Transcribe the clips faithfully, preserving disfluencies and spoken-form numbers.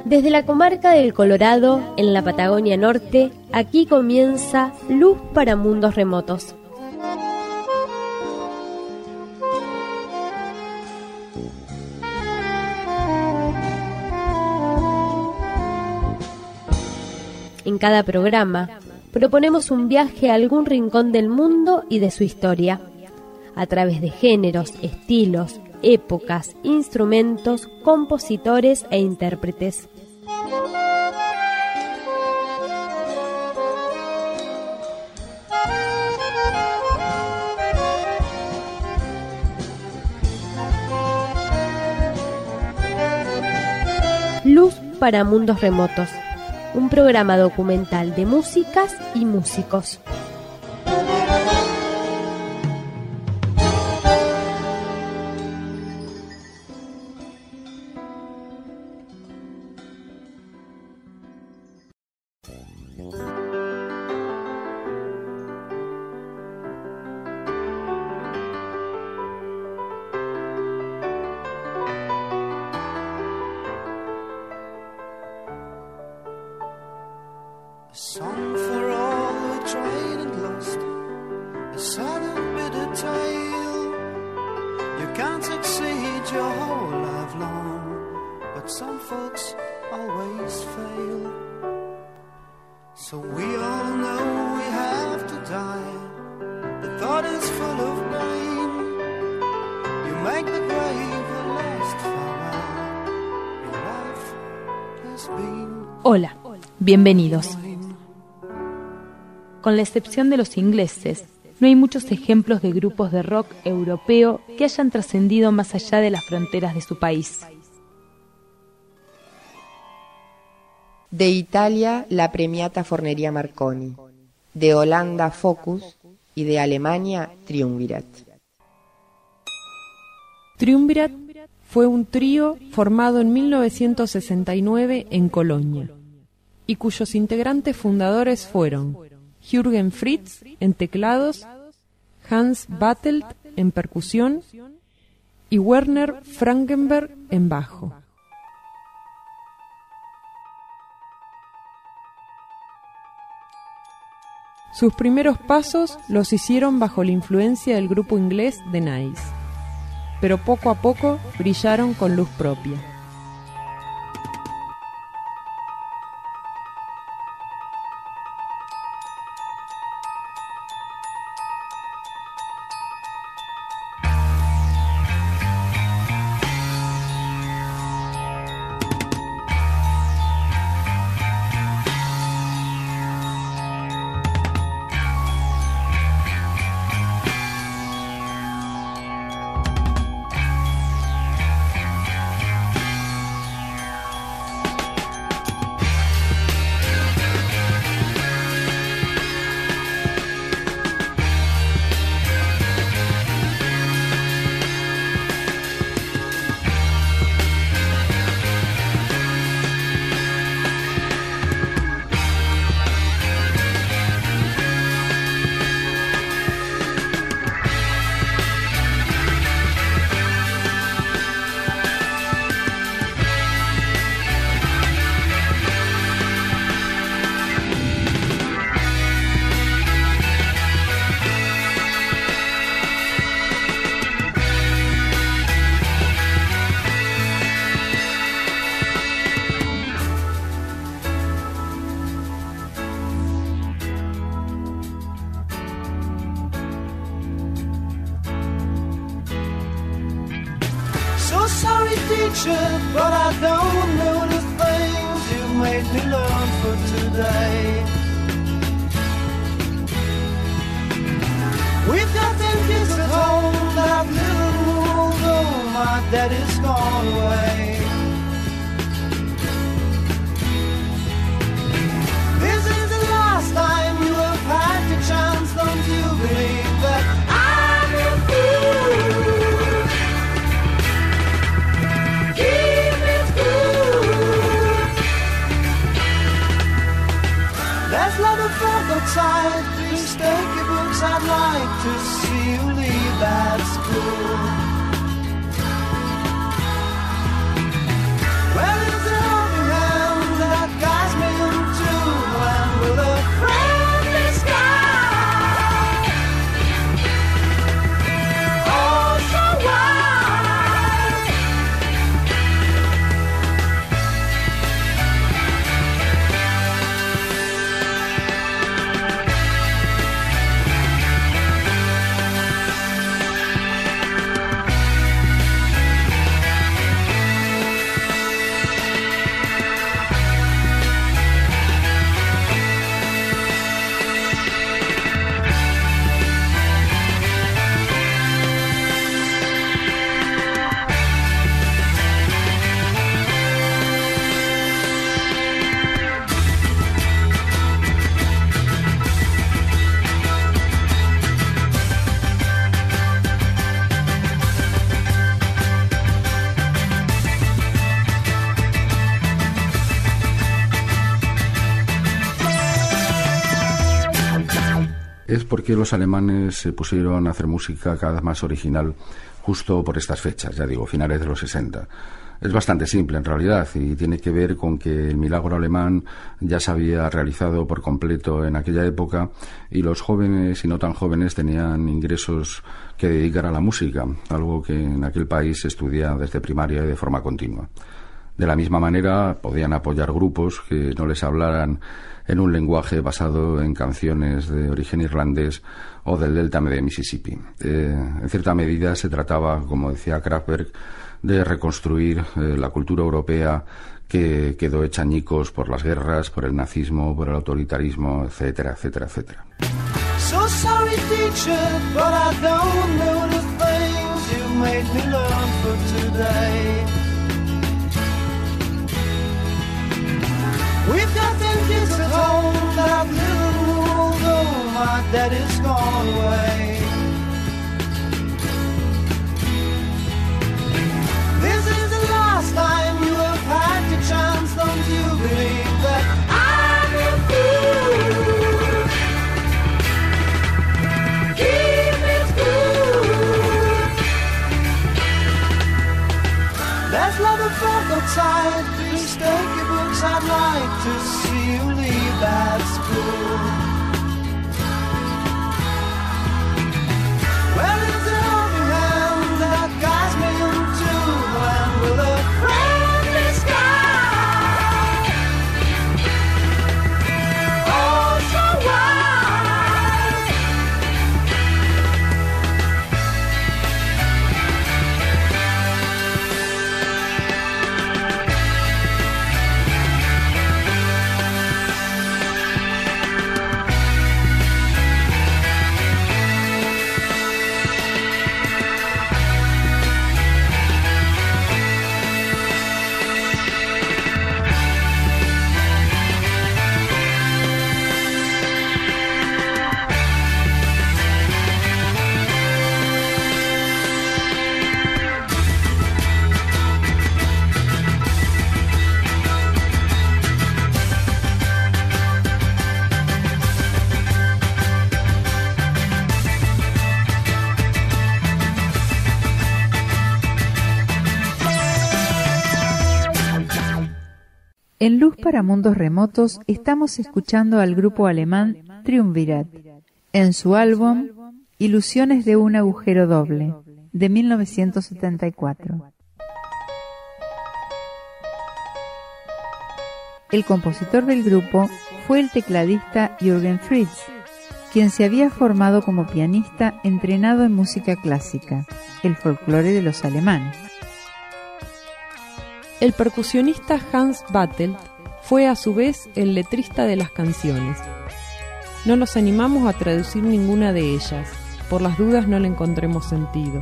Desde la comarca del Colorado, en la Patagonia Norte, aquí comienza Luz para Mundos Remotos. En cada programa, proponemos un viaje a algún rincón del mundo y de su historia, a través de géneros, estilos, épocas, instrumentos, compositores e intérpretes. Luz para Mundos Remotos, un programa documental de músicas y músicos. Song for all who tried and lost, a sad and bitter tale. You can't succeed your whole life long, but some folks always fail. So we all know we have to die. The thought is full of pain. You make the grave the last farewell. Your life has been. Hola, bienvenidos. Con la excepción de los ingleses, no hay muchos ejemplos de grupos de rock europeo que hayan trascendido más allá de las fronteras de su país. De Italia, la Premiata Forneria Marconi, de Holanda, Focus, y de Alemania, Triumvirat. Triumvirat fue un trío formado en mil novecientos sesenta y nueve en Colonia, y cuyos integrantes fundadores fueron Jürgen Fritz en teclados, Hans Bartelt en percusión y Werner Frankenberg en bajo. Sus primeros pasos los hicieron bajo la influencia del grupo inglés The Nice, pero poco a poco brillaron con luz propia. Sorry teacher, but I don't know the things you made me learn for today. We've got ten kids at home, that little rule, though my daddy's gone away. This is the last time you have had the chance, don't you believe that I'm a fool? There's a lot of folk outside, please take your books, I'd like to see you leave that school. Well, it's a helping hand. es porque los alemanes se pusieron a hacer música cada vez más original justo por estas fechas, ya digo, finales de los sesenta. Es bastante simple en realidad y tiene que ver con que el milagro alemán ya se había realizado por completo en aquella época y los jóvenes y no tan jóvenes tenían ingresos que dedicar a la música, algo que en aquel país se estudia desde primaria y de forma continua. De la misma manera podían apoyar grupos que no les hablaran en un lenguaje basado en canciones de origen irlandés o del delta de Mississippi. Eh, en cierta medida se trataba, como decía Kraftwerk, de reconstruir eh, la cultura europea que quedó hecha añicos por las guerras, por el nazismo, por el autoritarismo, etcétera, etcétera, etcétera. So sorry, teacher, but I don't know the things you made me learn for today. We've got ten kids at home that little although my daddy's gone away. This is the last time you have had the chance, don't you believe that I'm a fool? Keep it cool. There's lot of folk outside, please take your books, I'd like to see you leave that school. Well, it's an helping hand that guides me into the land with a friendly sky. Oh, so wide. En Luz para Mundos Remotos estamos escuchando al grupo alemán Triumvirat en su álbum Ilusiones de un agujero doble de mil novecientos setenta y cuatro. El compositor del grupo fue el tecladista Jürgen Fritz, quien se había formado como pianista entrenado en música clásica, el folclore de los alemanes. El percusionista Hans Bartelt fue a su vez el letrista de las canciones. No nos animamos a traducir ninguna de ellas, por las dudas no le encontremos sentido.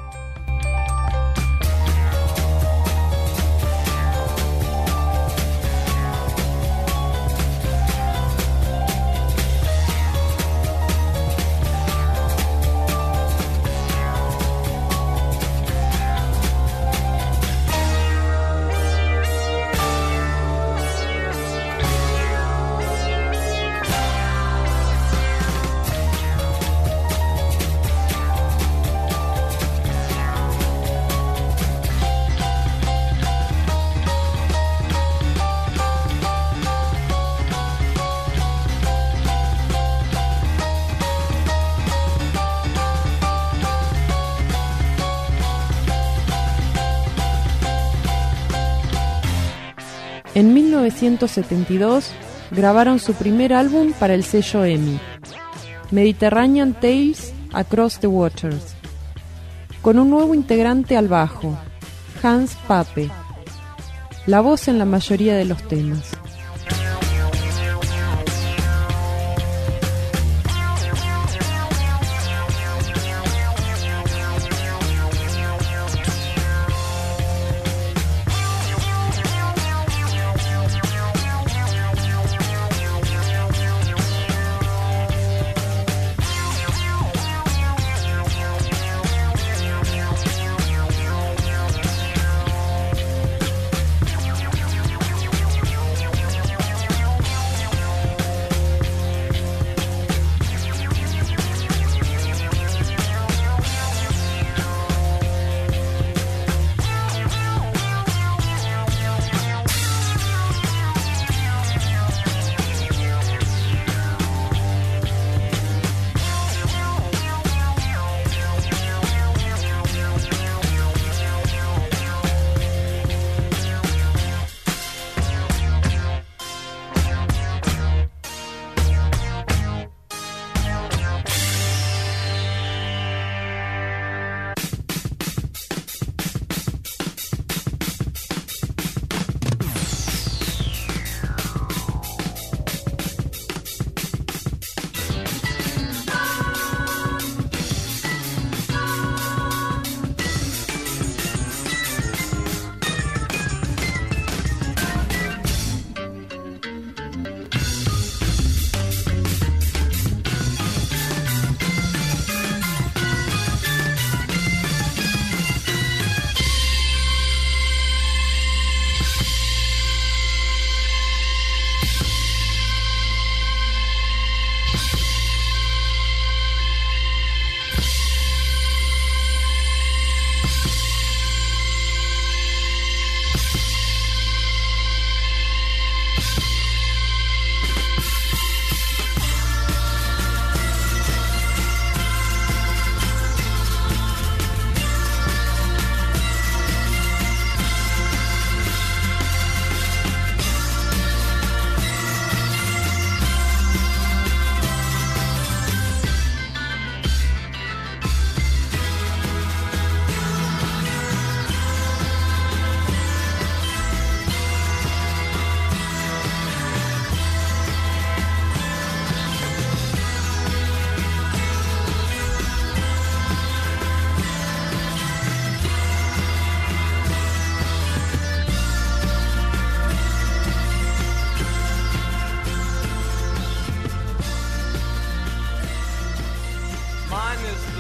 En mil novecientos setenta y dos grabaron su primer álbum para el sello EMI, Mediterranean Tales Across the Waters, con un nuevo integrante al bajo, Hans Pape, la voz en la mayoría de los temas.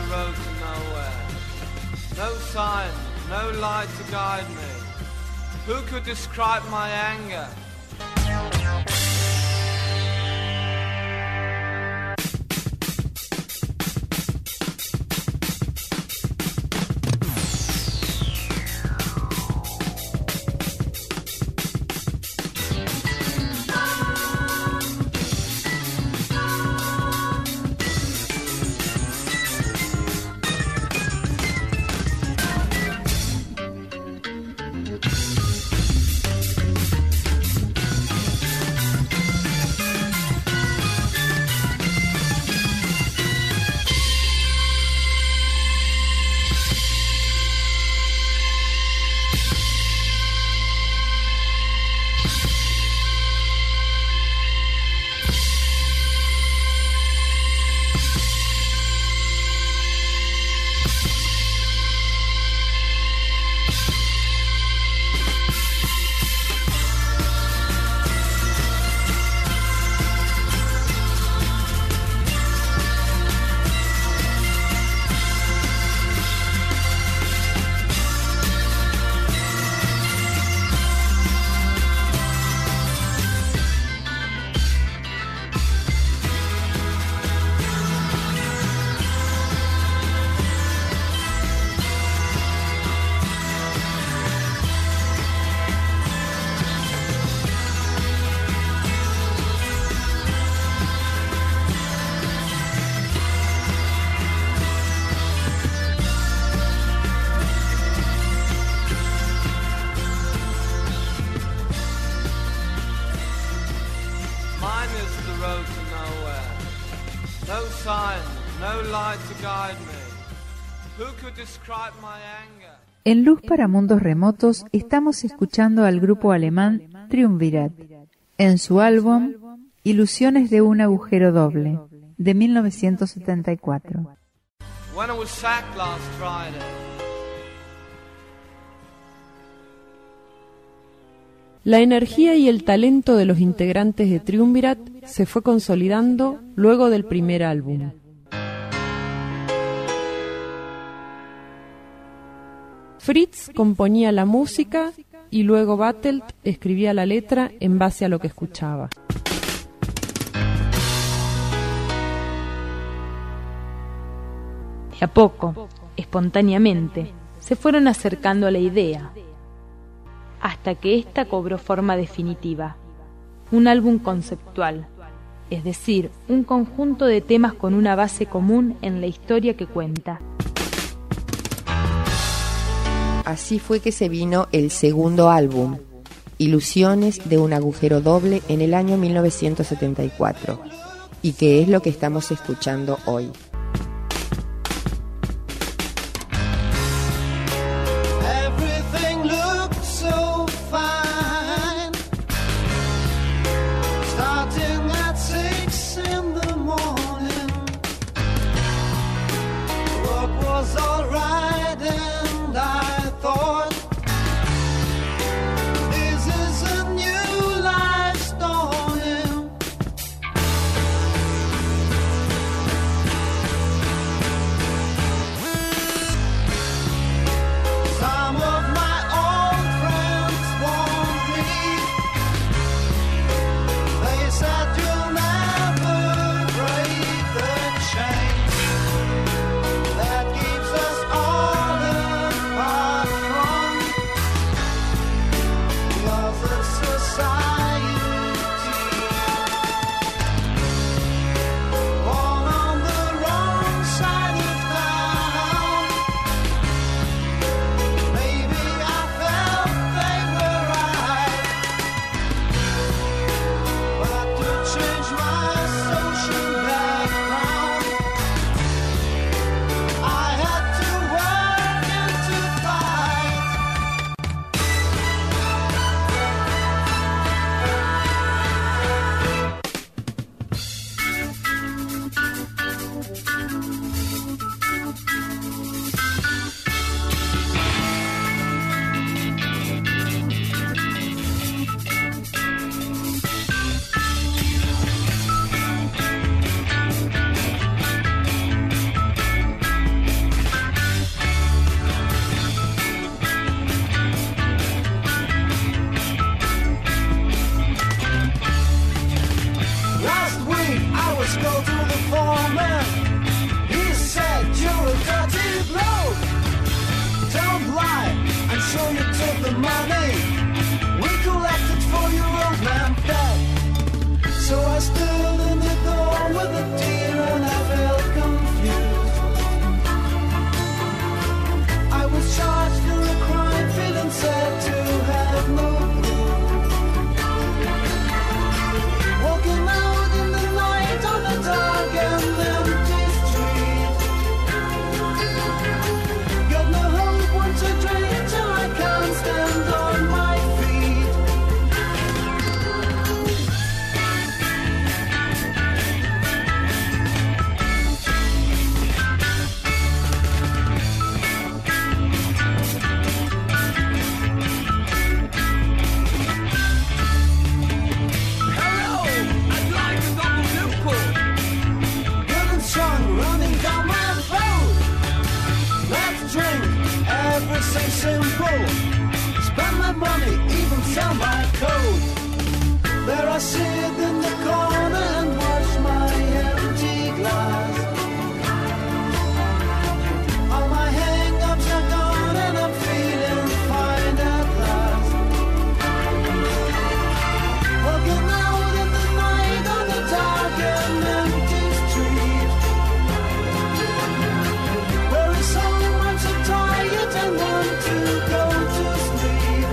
the road to nowhere. No sign, no light to guide me. Who could describe my anger? En Luz para Mundos Remotos estamos escuchando al grupo alemán Triumvirat en su álbum Ilusiones de un agujero doble de mil novecientos setenta y cuatro. La energía y el talento de los integrantes de Triumvirat se fue consolidando luego del primer álbum. Fritz componía la música y luego Bartelt escribía la letra en base a lo que escuchaba. De a poco, espontáneamente, se fueron acercando a la idea, hasta que ésta cobró forma definitiva, un álbum conceptual, es decir, un conjunto de temas con una base común en la historia que cuenta. Así fue que se vino el segundo álbum, Ilusiones de un agujero doble, en el año mil novecientos setenta y cuatro, y que es lo que estamos escuchando hoy. I was go to the foreman. He said, you're a dirty bloke. Don't lie, I'm sure you took the money we collected for your old man debt. So I stood in the door with a tear and I felt confused. I was charged for a crime, feeling sad to have no clue. Walking out in the night on the dark and empty street. Got no hope, want to drink till I can't stand on my feet. Hello, I'd like a double nipple. Good and strong, running down my throat. Let's drink, everything simple. Spend my money, even sell my coat. There I sit in the corner and watch my empty glass. All my hang-ups are gone and I'm feeling fine at last. Walking out in the night on the dark and empty street. Where is so much so tired and want to go to sleep.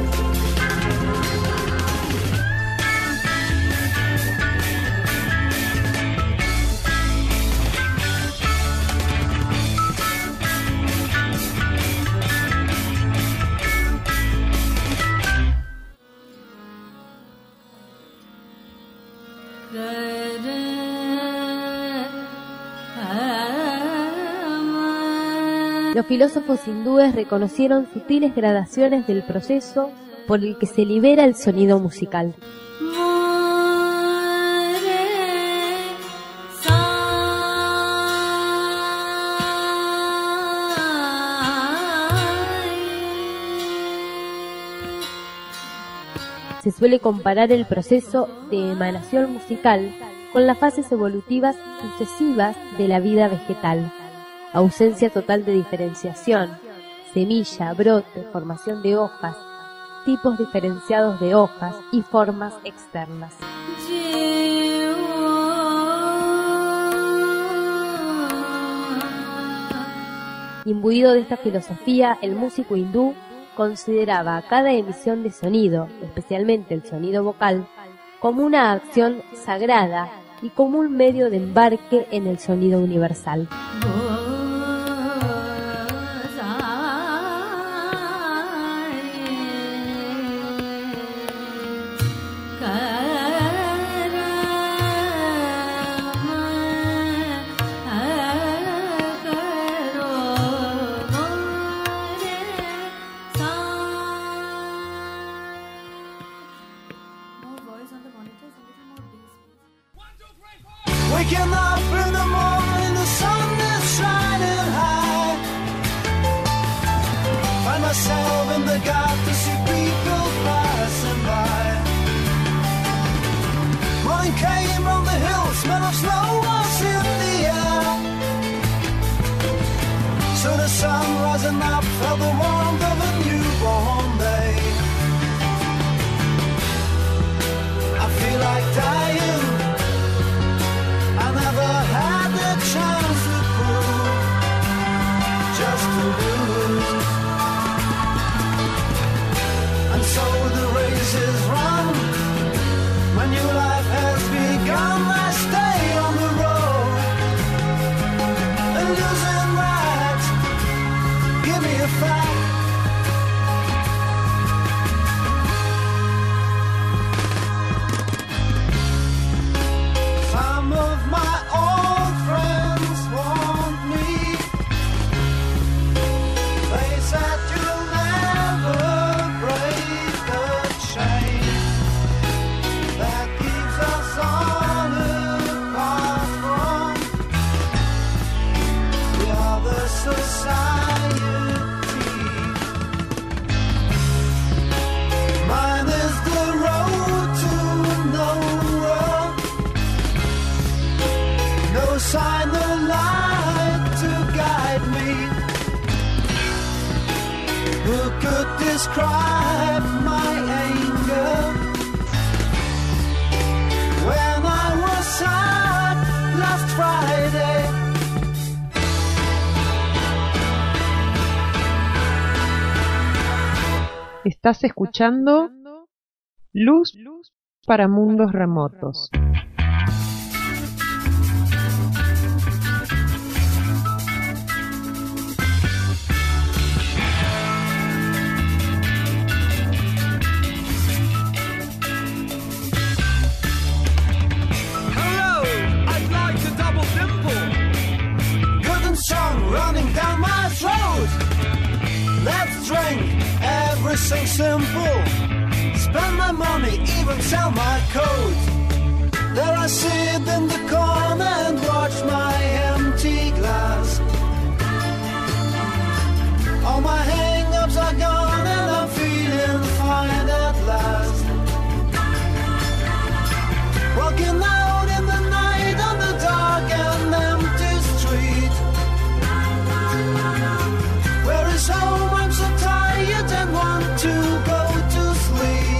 Los filósofos hindúes reconocieron sutiles gradaciones del proceso por el que se libera el sonido musical. Se suele comparar el proceso de emanación musical con las fases evolutivas sucesivas de la vida vegetal. Ausencia total de diferenciación, semilla, brote, formación de hojas, tipos diferenciados de hojas y formas externas. Imbuido de esta filosofía, el músico hindú consideraba a cada emisión de sonido, especialmente el sonido vocal, como una acción sagrada y como un medio de embarque en el sonido universal. Waking up in the morning, the sun is shining high. Find myself in the garden to see people passing by. Morning came on the hill, smell of snow was in the air. So the sun rising up felt the warmth of a newborn day. I feel like dying. I never had the chance to prove, just to lose. And so the race is run. My new life has begun. I stay on the road and losing right. Give me a fact. no sign of light to guide me. Who could describe my anger when I was sad last Friday? Estás escuchando Luz para Mundos Remotos. Hello, I'd like a double dimple. Good and strong running down my throat. Let's drink everything simple. Spend my money, even sell my coat. There I sit in the corner and watch my empty glass. All my hang-ups are gone and I'm feeling fine at last. Walking out in the night on the dark and empty street. Where is home? I'm so tired and want to go to sleep.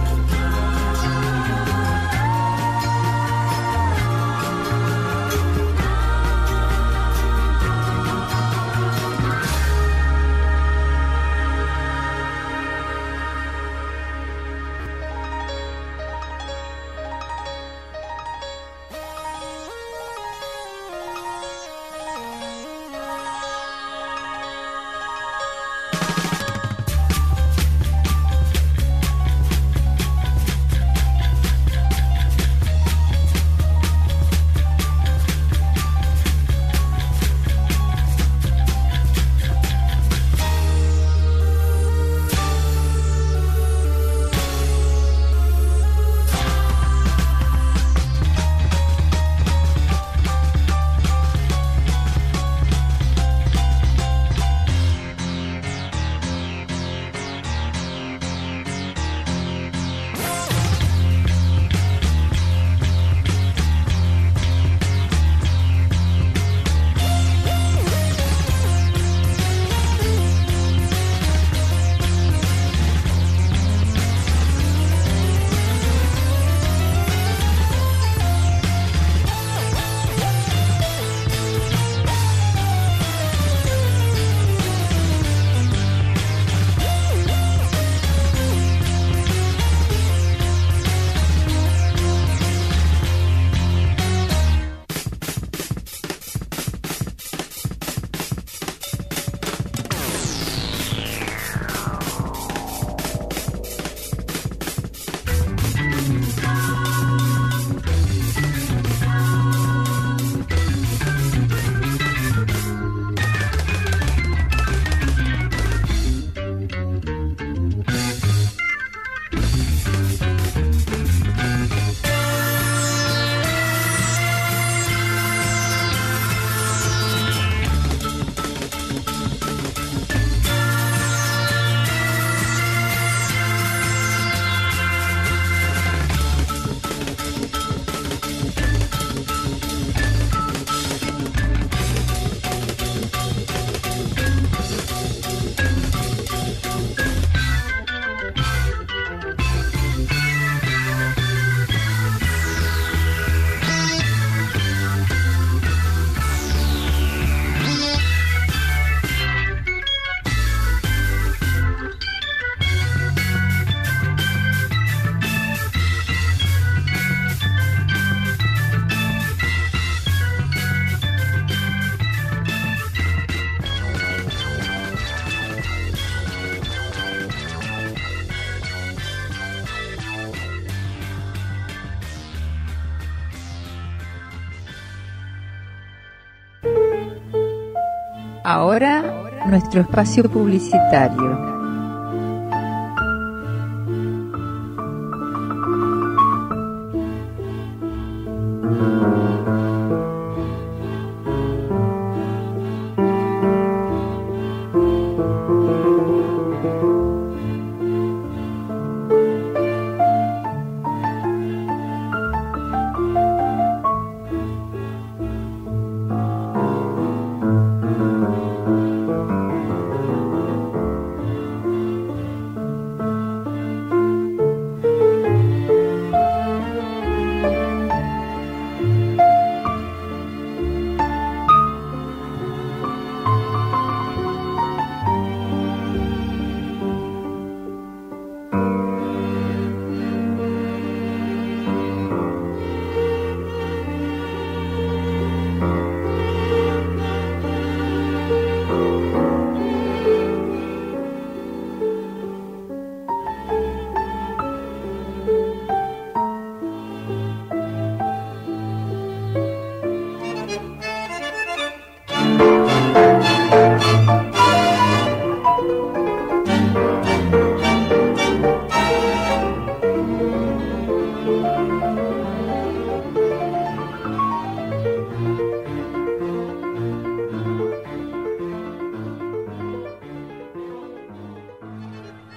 Ahora, nuestro espacio publicitario.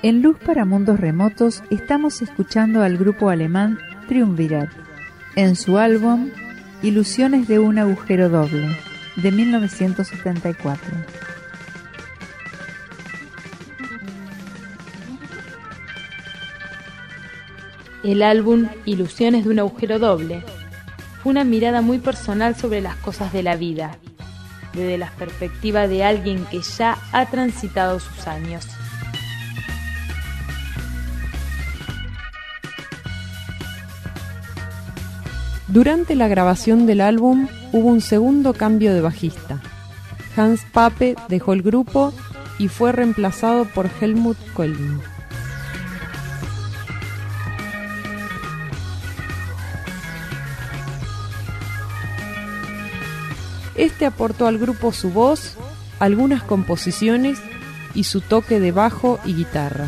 En Luz para Mundos Remotos estamos escuchando al grupo alemán Triumvirat en su álbum Ilusiones de un agujero doble, de mil novecientos setenta y cuatro. El álbum Ilusiones de un agujero doble fue una mirada muy personal sobre las cosas de la vida, desde la perspectiva de alguien que ya ha transitado sus años. Durante la grabación del álbum hubo un segundo cambio de bajista. Hans Pape dejó el grupo y fue reemplazado por Helmut Koelling. Este aportó al grupo su voz, algunas composiciones y su toque de bajo y guitarra.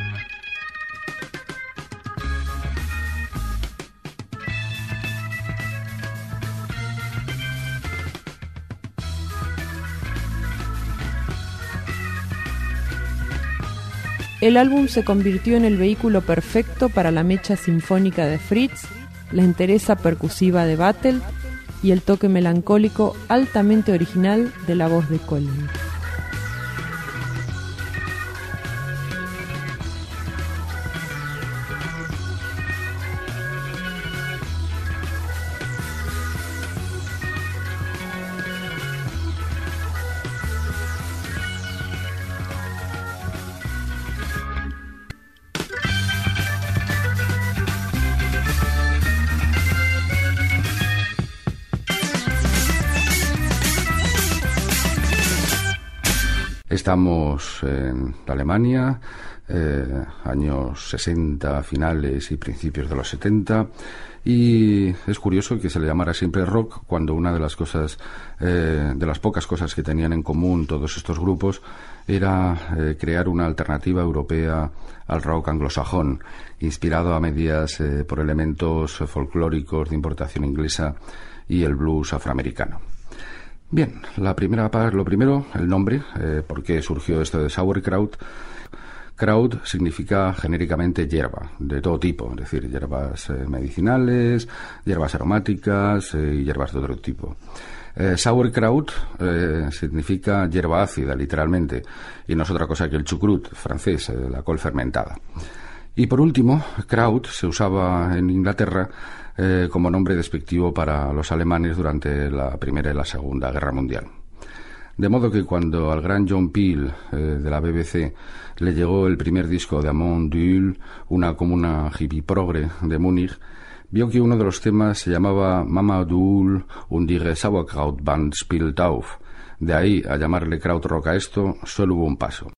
El álbum se convirtió en el vehículo perfecto para la mecha sinfónica de Fritz, la entereza percusiva de Battle y el toque melancólico altamente original de la voz de Koelling. Estamos en Alemania, eh, años sesenta, finales y principios de los setenta, y es curioso que se le llamara siempre rock cuando una de las cosas, eh, de las pocas cosas que tenían en común todos estos grupos era eh, crear una alternativa europea al rock anglosajón, inspirado a medias eh, por elementos folclóricos de importación inglesa y el blues afroamericano. Bien, la primera parte, lo primero, el nombre, eh, ¿por qué surgió esto de Sauerkraut? Kraut significa genéricamente hierba, de todo tipo, es decir, hierbas eh, medicinales, hierbas aromáticas eh, y hierbas de otro tipo. Eh, Sauerkraut eh, significa hierba ácida, literalmente, y no es otra cosa que el chucrut francés, eh, la col fermentada. Y por último, Kraut se usaba en Inglaterra eh, como nombre despectivo para los alemanes durante la Primera y la Segunda Guerra Mundial. De modo que cuando al gran John Peel eh, de la B B C le llegó el primer disco de Amon Düül, una comuna hippie progre de Múnich, vio que uno de los temas se llamaba Mama Düül und ihre Sauerkrautband spielt auf. De ahí a llamarle krautrock a esto, solo hubo un paso.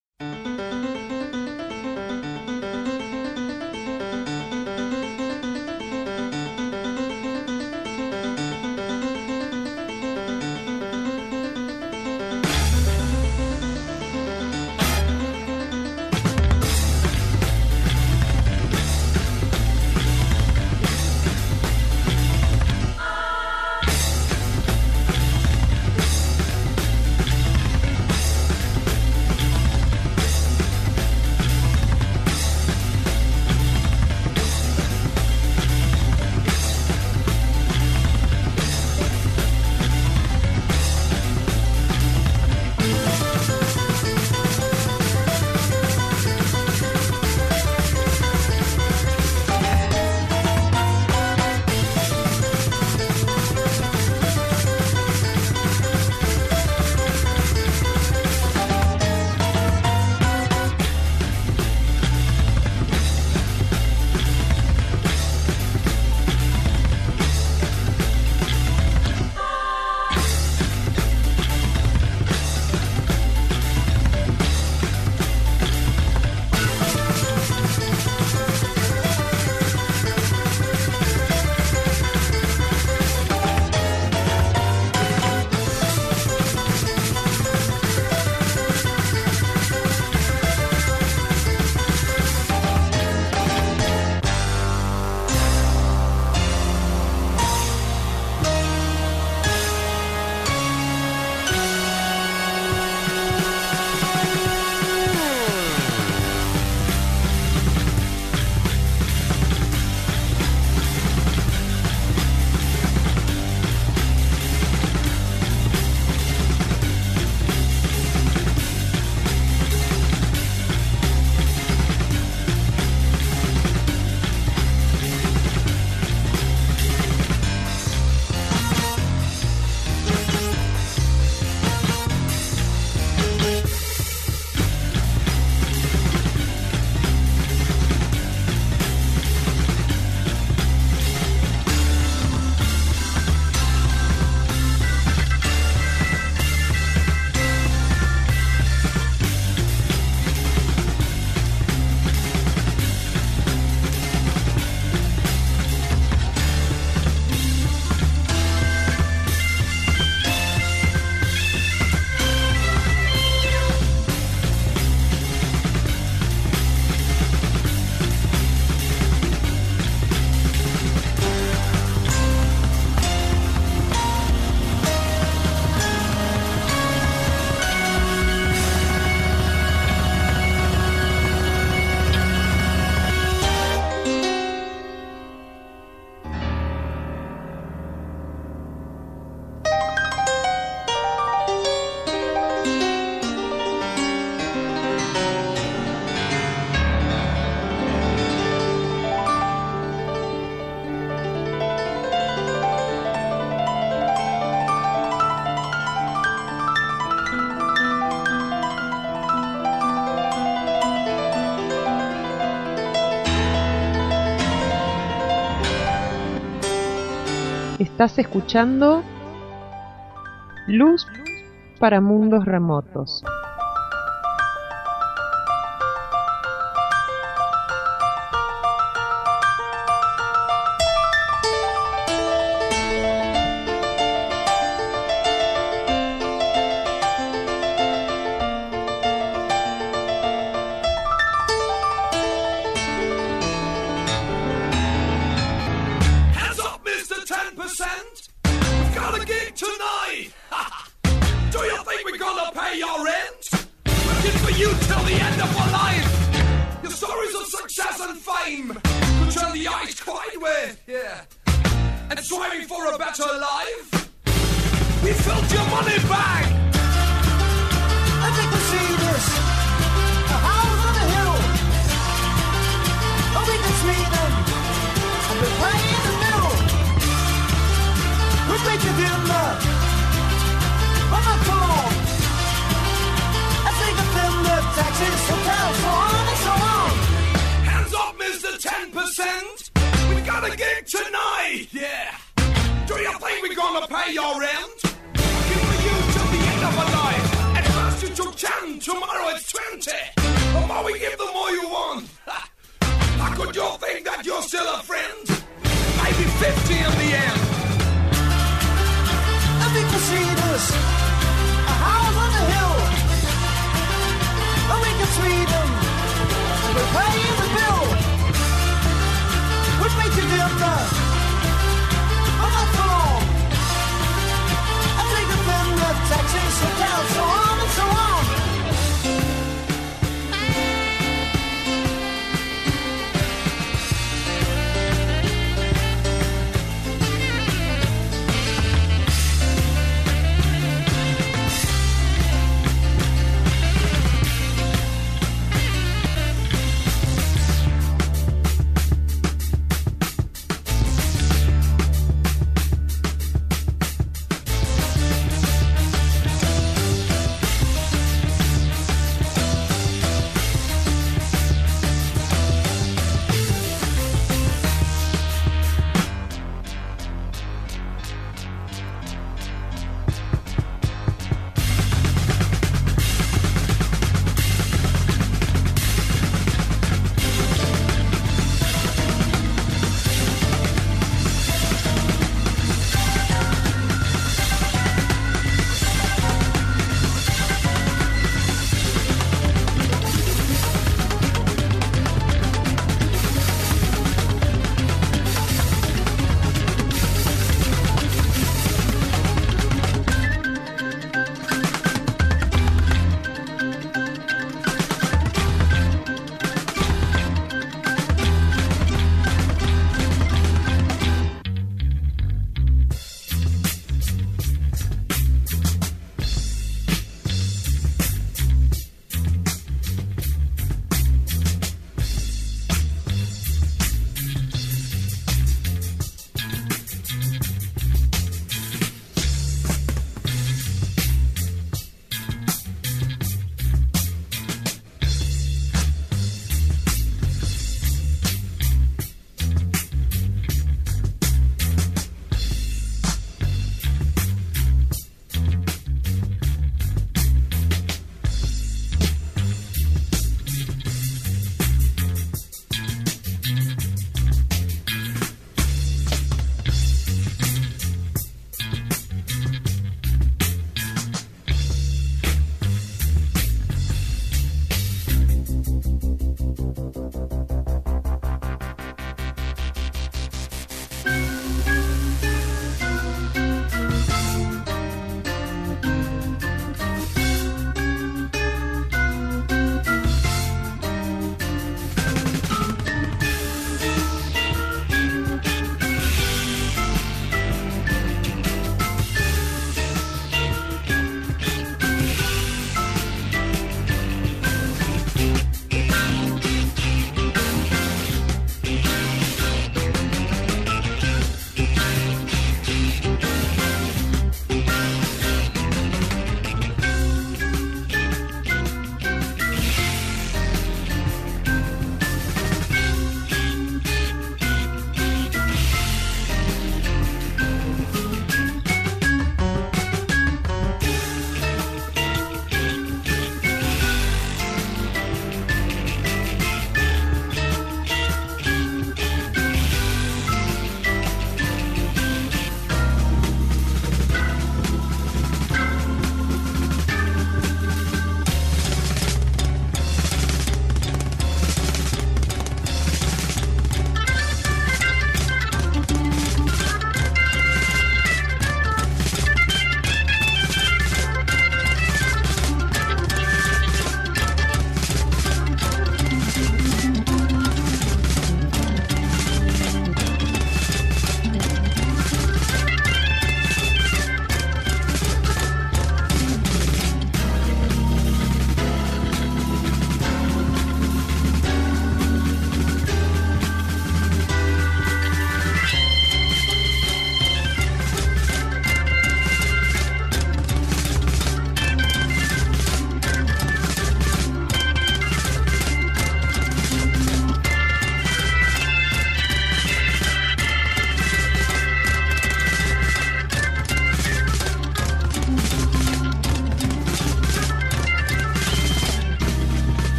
Estás escuchando Luz para Mundos Remotos.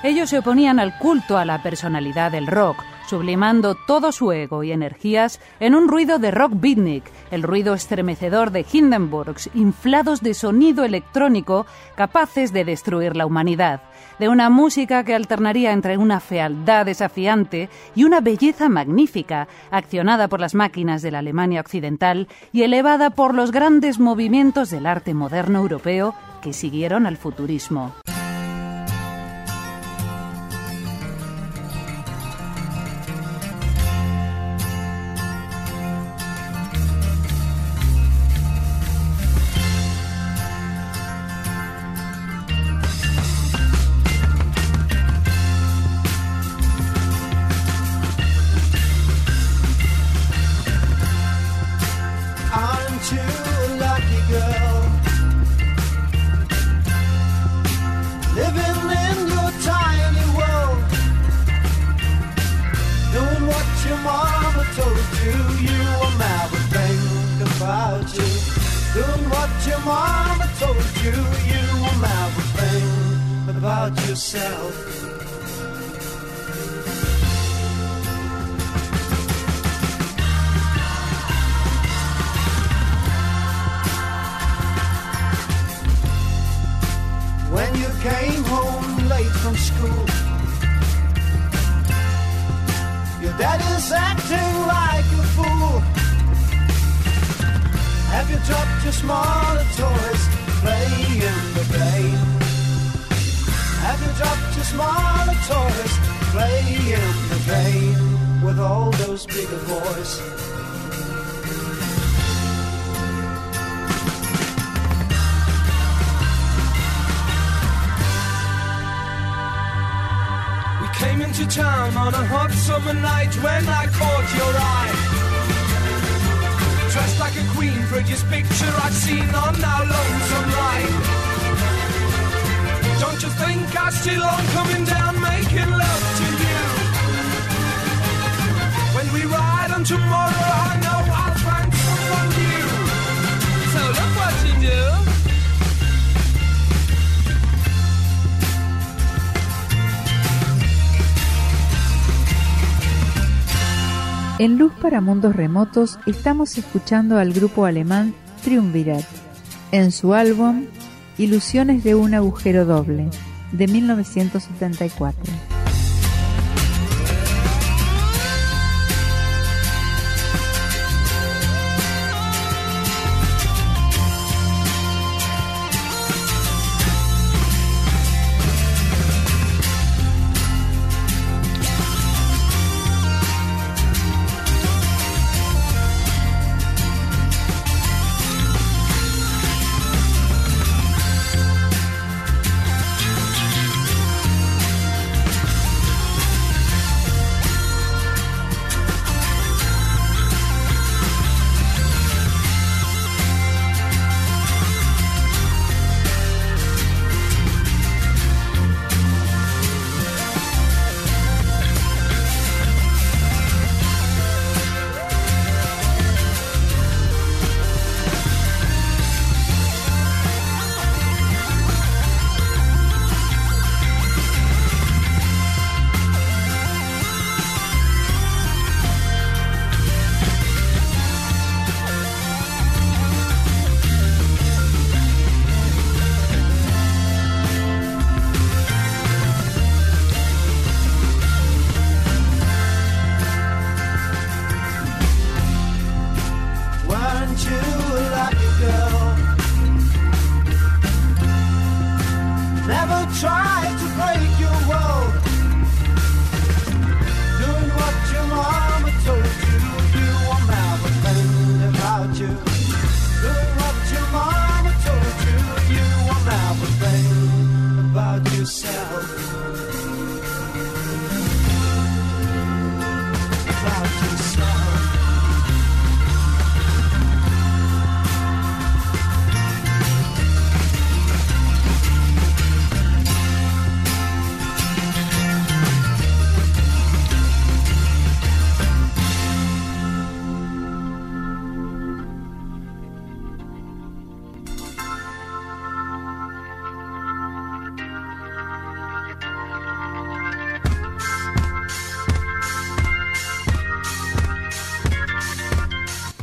Ellos se oponían al culto a la personalidad del rock, sublimando todo su ego y energías en un ruido de rock beatnik, el ruido estremecedor de Hindenburgs, inflados de sonido electrónico capaces de destruir la humanidad, de una música que alternaría entre una fealdad desafiante y una belleza magnífica, accionada por las máquinas de la Alemania occidental y elevada por los grandes movimientos del arte moderno europeo que siguieron al futurismo. When you came home late from school, your daddy's acting like a fool. Have you dropped your smaller toys, playing the game? Have you dropped your smaller toys, playing the game with all those bigger boys? Came into town on a hot summer night when I caught your eye. Dressed like a queen, prettiest picture I'd seen on our lonesome ride. Don't you think I still am coming down making love to you? When we ride on tomorrow, I know I'll find someone new. So look what you do. En Luz para Mundos Remotos estamos escuchando al grupo alemán Triumvirat en su álbum Ilusiones de un agujero doble, de mil novecientos setenta y cuatro.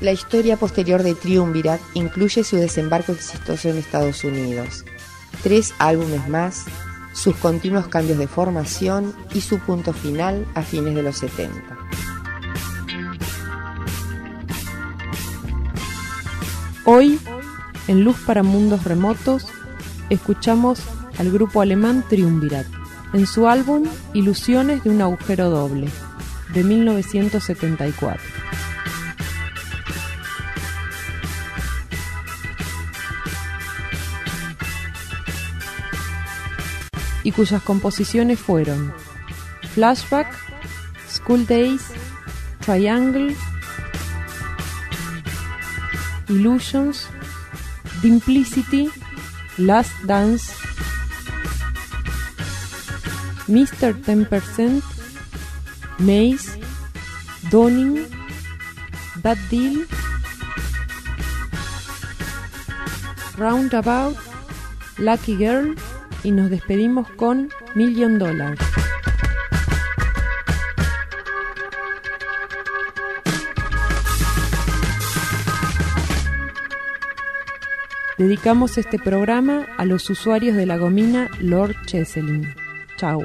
La historia posterior de Triumvirat incluye su desembarco exitoso en Estados Unidos, tres álbumes más, sus continuos cambios de formación y su punto final a fines de los setenta. Hoy, en Luz para Mundos Remotos, escuchamos al grupo alemán Triumvirat en su álbum Ilusiones de un agujero doble, de mil novecientos setenta y cuatro. Y cuyas composiciones fueron Flashback, School Days, Triangle, Illusions, Dimplicity, Last Dance, mister ten percent, Maze, Dawning, That Deal, Roundabout, Lucky Girl, y nos despedimos con Million Dollar. Dedicamos este programa a los usuarios de la gomina Lord Cheselin. Chau.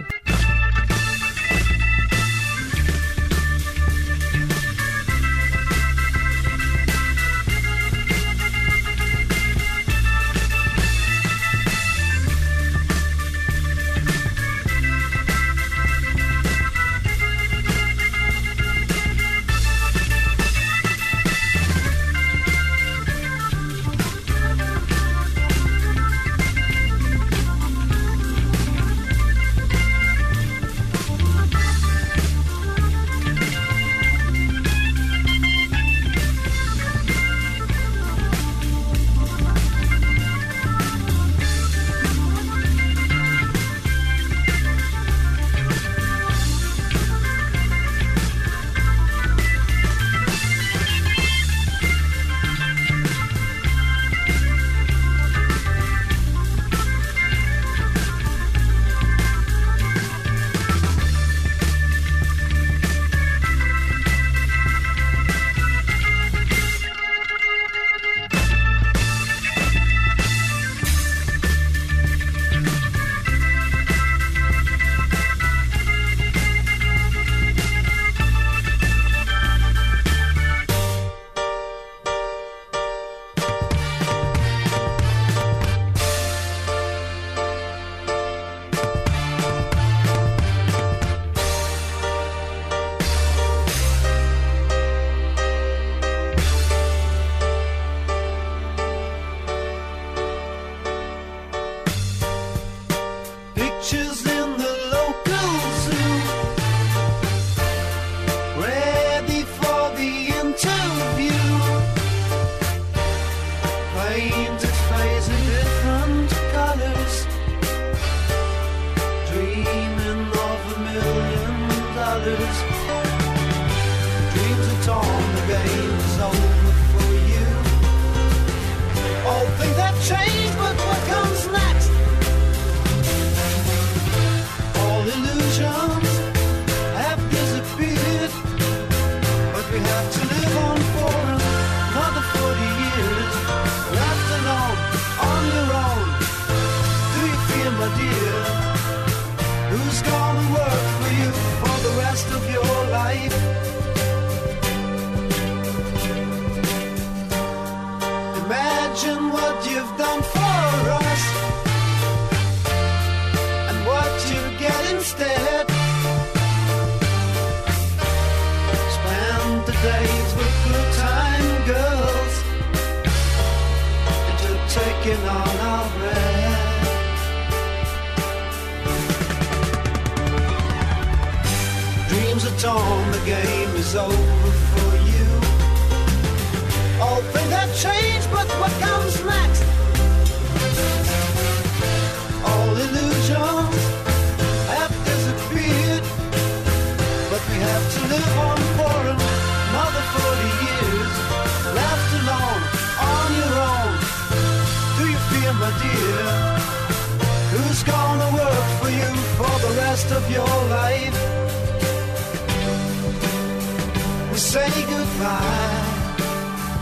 Say goodbye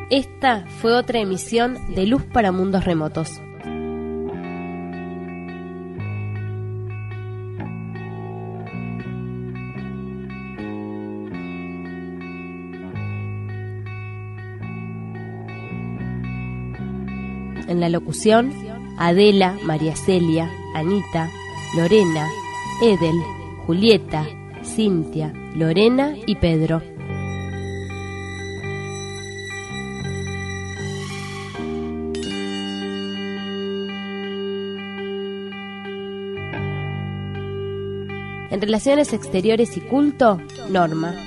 Esta fue otra emisión de Luz para Mundos Remotos. En la locución, Adela, María Celia, Anita, Lorena, Edel, Julieta, Cintia, Lorena y Pedro. En Relaciones Exteriores y Culto, Norma.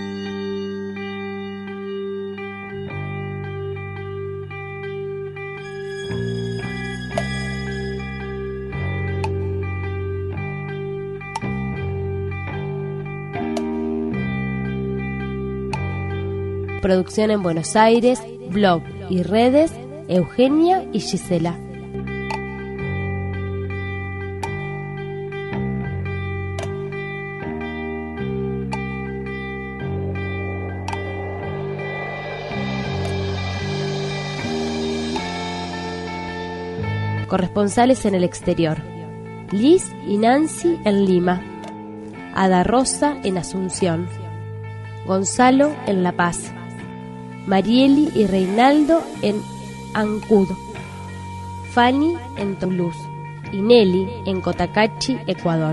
Producción en Buenos Aires, blog y redes, Eugenia y Gisela. Corresponsales en el exterior: Liz y Nancy en Lima, Ada Rosa en Asunción, Gonzalo en La Paz, Marieli y Reinaldo en Ancud, Fanny en Toulouse y Nelly en Cotacachi, Ecuador.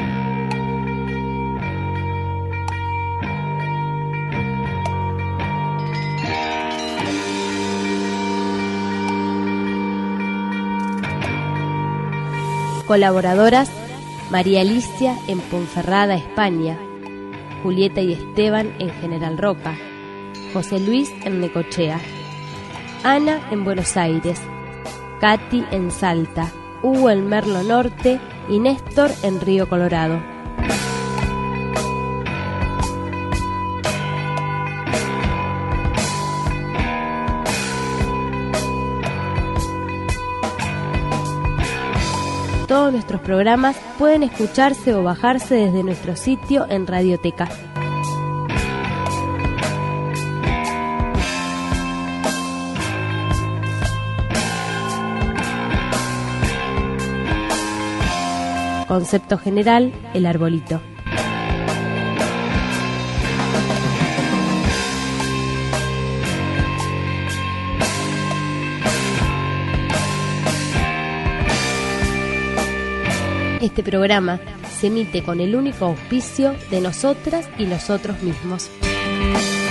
Colaboradoras: María Alicia en Ponferrada, España, Julieta y Esteban en General Roca, José Luis en Necochea, Ana en Buenos Aires, Katy en Salta, Hugo en Merlo Norte y Néstor en Río Colorado. Todos nuestros programas pueden escucharse o bajarse desde nuestro sitio en Radioteca. Concepto general: el arbolito. Este programa se emite con el único auspicio de nosotras y nosotros mismos.